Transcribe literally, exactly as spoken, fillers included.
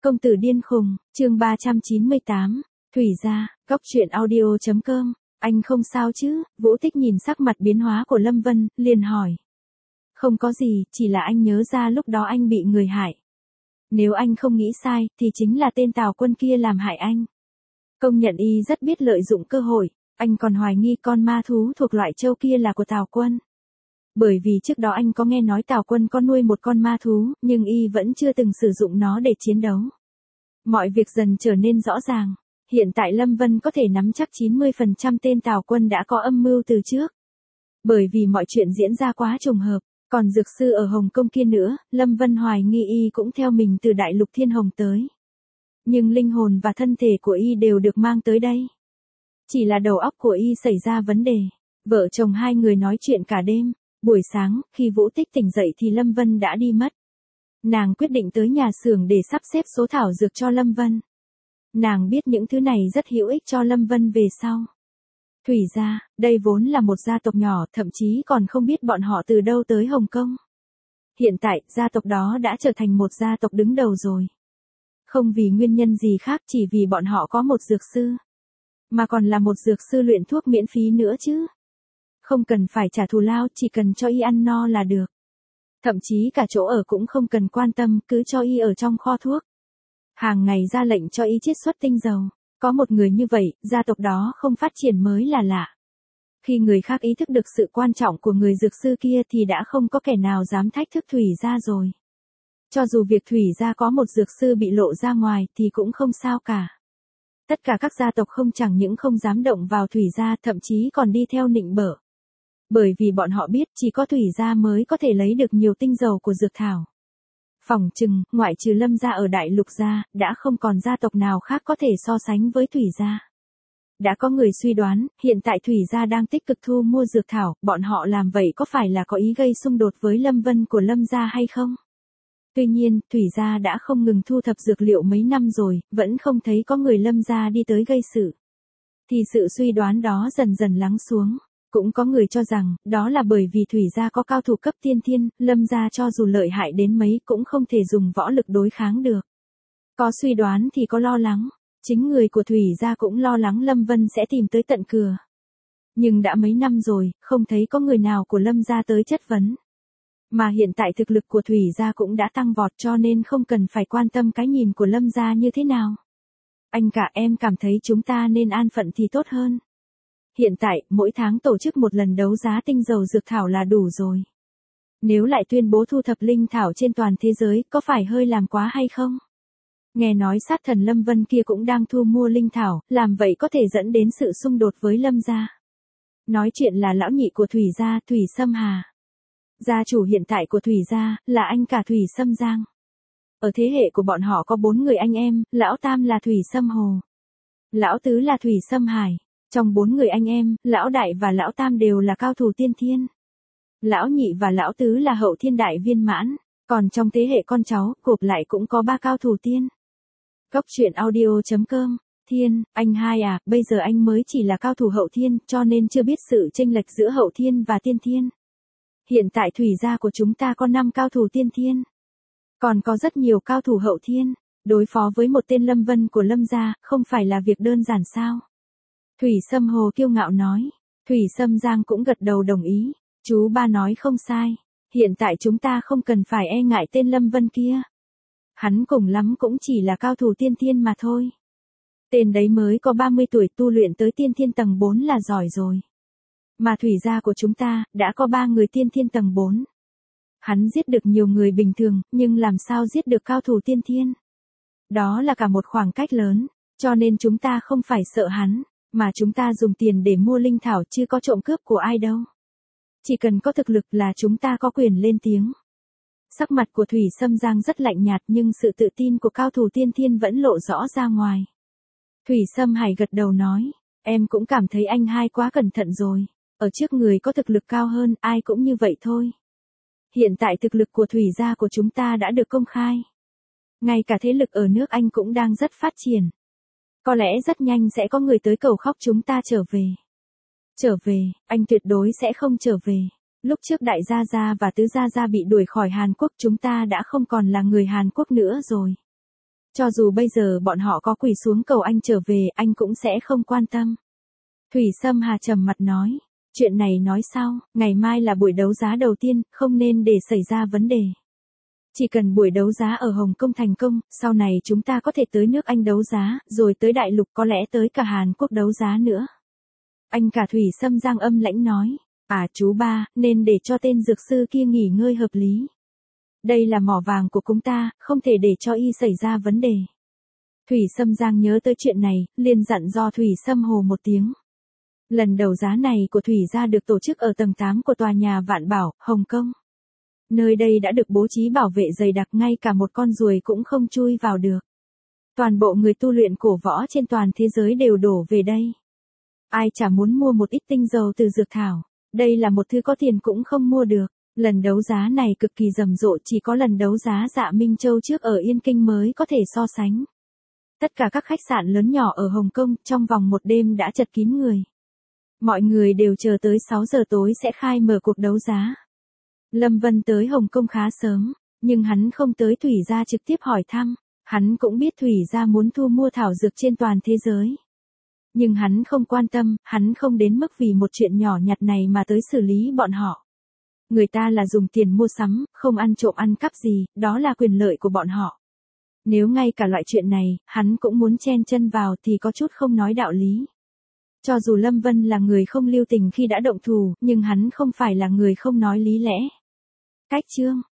Công tử điên khùng, chương ba trăm chín mươi tám, Thủy gia, góc truyện audio chấm com, anh không sao chứ? Vũ Tích nhìn sắc mặt biến hóa của Lâm Vân, liền hỏi. Không có gì, chỉ là anh nhớ ra lúc đó anh bị người hại. Nếu anh không nghĩ sai, thì chính là tên Tào Quân kia làm hại anh. Công nhận y rất biết lợi dụng cơ hội, anh còn hoài nghi con ma thú thuộc loại trâu kia là của Tào Quân. Bởi vì trước đó anh có nghe nói Tào Quân có nuôi một con ma thú, nhưng y vẫn chưa từng sử dụng nó để chiến đấu. Mọi việc dần trở nên rõ ràng. Hiện tại Lâm Vân có thể nắm chắc chín mươi phần trăm tên Tào Quân đã có âm mưu từ trước. Bởi vì mọi chuyện diễn ra quá trùng hợp, còn dược sư ở Hồng Kông kia nữa, Lâm Vân hoài nghi y cũng theo mình từ Đại Lục Thiên Hồng tới. Nhưng linh hồn và thân thể của y đều được mang tới đây. Chỉ là đầu óc của y xảy ra vấn đề. Vợ chồng hai người nói chuyện cả đêm. Buổi sáng, khi Vũ Tích tỉnh dậy thì Lâm Vân đã đi mất. Nàng quyết định tới nhà xưởng để sắp xếp số thảo dược cho Lâm Vân. Nàng biết những thứ này rất hữu ích cho Lâm Vân về sau. Thủy gia, đây vốn là một gia tộc nhỏ, thậm chí còn không biết bọn họ từ đâu tới Hồng Kông. Hiện tại, gia tộc đó đã trở thành một gia tộc đứng đầu rồi. Không vì nguyên nhân gì khác, chỉ vì bọn họ có một dược sư. Mà còn là một dược sư luyện thuốc miễn phí nữa chứ. Không cần phải trả thù lao, chỉ cần cho y ăn no là được. Thậm chí cả chỗ ở cũng không cần quan tâm, cứ cho y ở trong kho thuốc. Hàng ngày ra lệnh cho y chiết xuất tinh dầu. Có một người như vậy, gia tộc đó không phát triển mới là lạ. Khi người khác ý thức được sự quan trọng của người dược sư kia thì đã không có kẻ nào dám thách thức Thủy gia rồi. Cho dù việc Thủy gia có một dược sư bị lộ ra ngoài thì cũng không sao cả. Tất cả các gia tộc không chẳng những không dám động vào Thủy gia, thậm chí còn đi theo nịnh bợ. Bởi vì bọn họ biết chỉ có Thủy gia mới có thể lấy được nhiều tinh dầu của dược thảo. Phỏng chừng, ngoại trừ Lâm gia ở Đại Lục gia, đã không còn gia tộc nào khác có thể so sánh với Thủy gia. Đã có người suy đoán, hiện tại Thủy gia đang tích cực thu mua dược thảo, bọn họ làm vậy có phải là có ý gây xung đột với Lâm Vân của Lâm gia hay không? Tuy nhiên, Thủy gia đã không ngừng thu thập dược liệu mấy năm rồi, vẫn không thấy có người Lâm gia đi tới gây sự. Thì sự suy đoán đó dần dần lắng xuống. Cũng có người cho rằng, đó là bởi vì Thủy gia có cao thủ cấp tiên thiên, Lâm gia cho dù lợi hại đến mấy cũng không thể dùng võ lực đối kháng được. Có suy đoán thì có lo lắng, chính người của Thủy gia cũng lo lắng Lâm Vân sẽ tìm tới tận cửa. Nhưng đã mấy năm rồi, không thấy có người nào của Lâm gia tới chất vấn. Mà hiện tại thực lực của Thủy gia cũng đã tăng vọt cho nên không cần phải quan tâm cái nhìn của Lâm gia như thế nào. Anh cả em cảm thấy chúng ta nên an phận thì tốt hơn. Hiện tại, mỗi tháng tổ chức một lần đấu giá tinh dầu dược thảo là đủ rồi. Nếu lại tuyên bố thu thập linh thảo trên toàn thế giới, có phải hơi làm quá hay không? Nghe nói sát thần Lâm Vân kia cũng đang thu mua linh thảo, làm vậy có thể dẫn đến sự xung đột với Lâm gia. Nói chuyện là lão nhị của Thủy gia, Thủy Sâm Hà. Gia chủ hiện tại của Thủy gia, là anh cả Thủy Sâm Giang. Ở thế hệ của bọn họ có bốn người anh em, lão tam là Thủy Sâm Hồ. Lão tứ là Thủy Sâm Hải. Trong bốn người anh em, lão đại và lão tam đều là cao thủ tiên thiên. Lão nhị và lão tứ là hậu thiên đại viên mãn, còn trong thế hệ con cháu, gộp lại cũng có ba cao thủ tiên. Góc truyện audio chấm com, Thiên, anh hai à, bây giờ anh mới chỉ là cao thủ hậu thiên, cho nên chưa biết sự chênh lệch giữa hậu thiên và tiên thiên. Hiện tại Thủy gia của chúng ta có năm cao thủ tiên thiên. Còn có rất nhiều cao thủ hậu thiên, đối phó với một tên Lâm Vân của Lâm gia, không phải là việc đơn giản sao? Thủy Sâm Hồ kiêu ngạo nói. Thủy Sâm Giang cũng gật đầu đồng ý. Chú ba nói không sai. Hiện tại chúng ta không cần phải e ngại tên Lâm Vân kia. Hắn cùng lắm cũng chỉ là cao thủ tiên thiên mà thôi. Tên đấy mới có ba mươi tuổi tu luyện tới tiên thiên tầng bốn là giỏi rồi. Mà Thủy gia của chúng ta, đã có ba người tiên thiên tầng bốn. Hắn giết được nhiều người bình thường, nhưng làm sao giết được cao thủ tiên thiên? Đó là cả một khoảng cách lớn, cho nên chúng ta không phải sợ hắn. Mà chúng ta dùng tiền để mua linh thảo chứ có trộm cướp của ai đâu. Chỉ cần có thực lực là chúng ta có quyền lên tiếng. Sắc mặt của Thủy Sâm Giang rất lạnh nhạt nhưng sự tự tin của cao thủ tiên thiên vẫn lộ rõ ra ngoài. Thủy Sâm Hải gật đầu nói, em cũng cảm thấy anh hai quá cẩn thận rồi. Ở trước người có thực lực cao hơn, ai cũng như vậy thôi. Hiện tại thực lực của Thủy gia của chúng ta đã được công khai. Ngay cả thế lực ở nước Anh cũng đang rất phát triển. Có lẽ rất nhanh sẽ có người tới cầu khóc chúng ta trở về. Trở về, anh tuyệt đối sẽ không trở về. Lúc trước Đại Gia Gia và Tứ Gia Gia bị đuổi khỏi Hàn Quốc chúng ta đã không còn là người Hàn Quốc nữa rồi. Cho dù bây giờ bọn họ có quỳ xuống cầu anh trở về, anh cũng sẽ không quan tâm. Thủy Sâm Hà trầm mặt nói, chuyện này nói sau, ngày mai là buổi đấu giá đầu tiên, không nên để xảy ra vấn đề. Chỉ cần buổi đấu giá ở Hồng Kông thành công, sau này chúng ta có thể tới nước Anh đấu giá, rồi tới Đại Lục, có lẽ tới cả Hàn Quốc đấu giá nữa. Anh cả Thủy Sâm Giang âm lãnh nói, à chú ba, nên để cho tên dược sư kia nghỉ ngơi hợp lý. Đây là mỏ vàng của chúng ta, không thể để cho y xảy ra vấn đề. Thủy Sâm Giang nhớ tới chuyện này, liền dặn do Thủy Sâm Hồ một tiếng. Lần đấu giá này của Thủy gia được tổ chức ở tầng tám của tòa nhà Vạn Bảo, Hồng Kông. Nơi đây đã được bố trí bảo vệ dày đặc, ngay cả một con ruồi cũng không chui vào được. Toàn bộ người tu luyện cổ võ trên toàn thế giới đều đổ về đây. Ai chả muốn mua một ít tinh dầu từ dược thảo. Đây là một thứ có tiền cũng không mua được. Lần đấu giá này cực kỳ rầm rộ, chỉ có lần đấu giá Dạ Minh Châu trước ở Yên Kinh mới có thể so sánh. Tất cả các khách sạn lớn nhỏ ở Hồng Kông trong vòng một đêm đã chật kín người. Mọi người đều chờ tới sáu giờ tối sẽ khai mở cuộc đấu giá. Lâm Vân tới Hồng Kông khá sớm, nhưng hắn không tới Thủy gia trực tiếp hỏi thăm. Hắn cũng biết Thủy gia muốn thu mua thảo dược trên toàn thế giới. Nhưng hắn không quan tâm, hắn không đến mức vì một chuyện nhỏ nhặt này mà tới xử lý bọn họ. Người ta là dùng tiền mua sắm, không ăn trộm ăn cắp gì, đó là quyền lợi của bọn họ. Nếu ngay cả loại chuyện này, hắn cũng muốn chen chân vào thì có chút không nói đạo lý. Cho dù Lâm Vân là người không lưu tình khi đã động thủ, nhưng hắn không phải là người không nói lý lẽ. Cách chương